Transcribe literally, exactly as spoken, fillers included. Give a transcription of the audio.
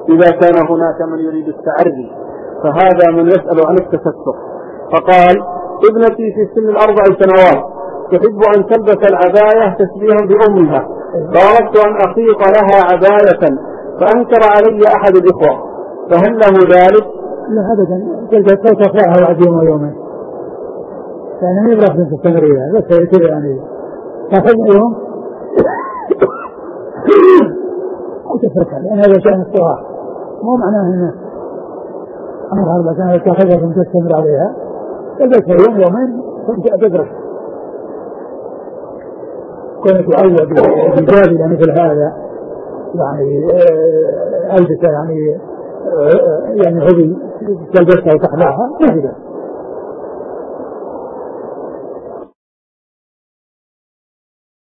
إذا كان هناك من يريد التعري، فهذا من يسأل عن التستر. فقال: ابنتي في سن الأربع سنوات تحب أن تلبس العباية تشبيها بأمها، فأردت أن أخيط لها عباية فأنكر علي أحد الإخوة، فهل له ذلك؟ لا أبدا، تلك تطلعها بعد يوم ويومين، يعني يبرح من تستمريها بس كذا، يعني تأخذ يوم وتفركها، لأن هذا شأن الصغار، مو معناه أنه أمر أربع سنوات تأخذها ثم تستمر عليها، تلبسها يوم يومين ثم تدرك. كانت تعود بجابل مثل هذا، يعني ألبسة يعني يعني هذه تلبسها وتخلعها، ما في ذلك.